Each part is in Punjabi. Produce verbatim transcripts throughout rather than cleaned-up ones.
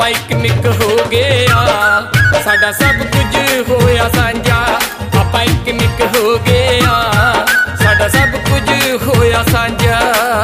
ਆਪਾਂ ਇੱਕ ਨਿੱਕ ਹੋ ਗਏ ਆ, ਸਾਡਾ ਸਭ ਕੁਝ ਹੋਇਆ ਸਾਂਝਾ। ਆਪਾਂ ਇੱਕ ਨਿੱਕ ਹੋ ਗਏ ਆ, ਸਾਡਾ ਸਭ ਕੁਝ ਹੋਇਆ ਸਾਂਝਾ।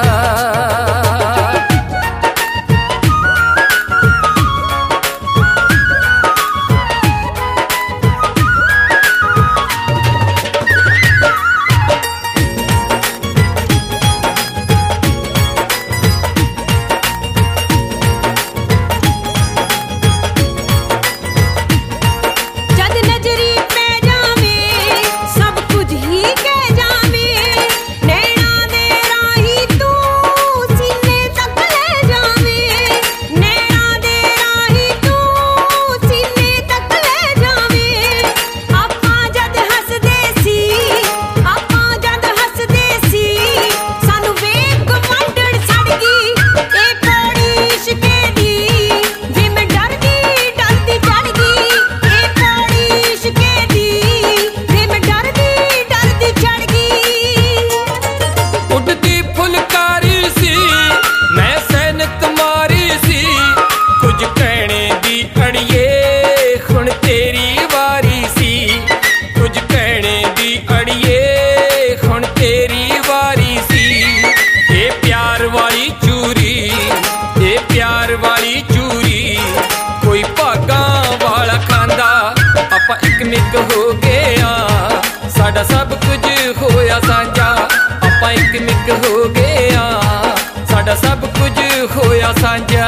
ਆਪਾਂ ਇੱਕ ਨਿੱਕ ਹੋ ਗਏ ਆ, ਸਾਡਾ ਸਭ ਕੁਝ ਹੋਇਆ ਸਾਂਝਾ। ਆਪਾਂ ਇੱਕ ਨਿੱਕ ਹੋ ਗਏ ਆ, ਸਾਡਾ ਸਭ ਕੁਝ ਹੋਇਆ ਸਾਂਝਾ।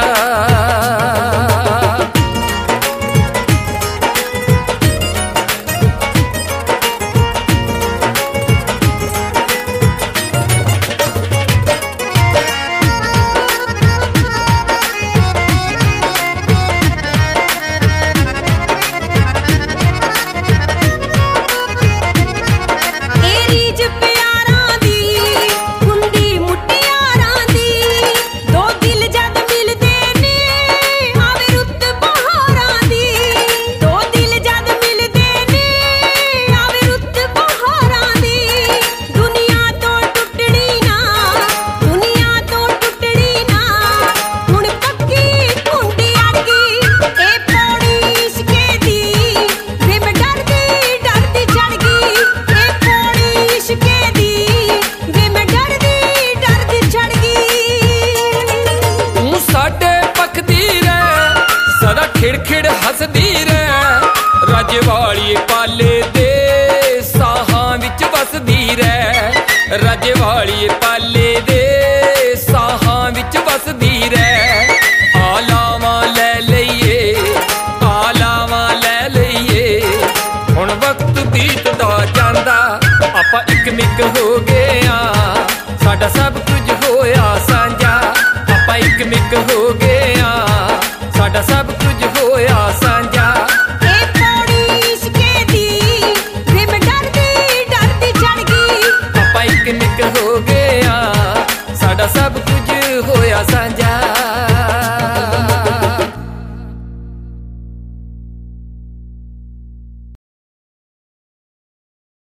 ਖਿੜ ਹੱਸਦੀ ਰਹਿ ਰਾਜੇ ਵਾਲੀਏ ਪਾਲੇ ਦੇ ਸਾਹਾਂ ਵਿੱਚ ਵਸਦੀ ਰਹਿ। ਰਾਜੇ ਵਾਲੀਏ ਪਾਲੇ ਦੇ ਸਾਹਾਂ ਵਿੱਚ ਵਸਦੀ ਰਹਿ। ਆਲਾਵਾਂ ਲੈ ਲਈਏ, ਆਲਾਵਾਂ ਲੈ ਲਈਏ, ਹੁਣ ਵਕਤ ਬੀਤਦਾ ਜਾਂਦਾ। ਆਪਾਂ ਇੱਕ ਨਿੱਕ ਹੋ ਗਏ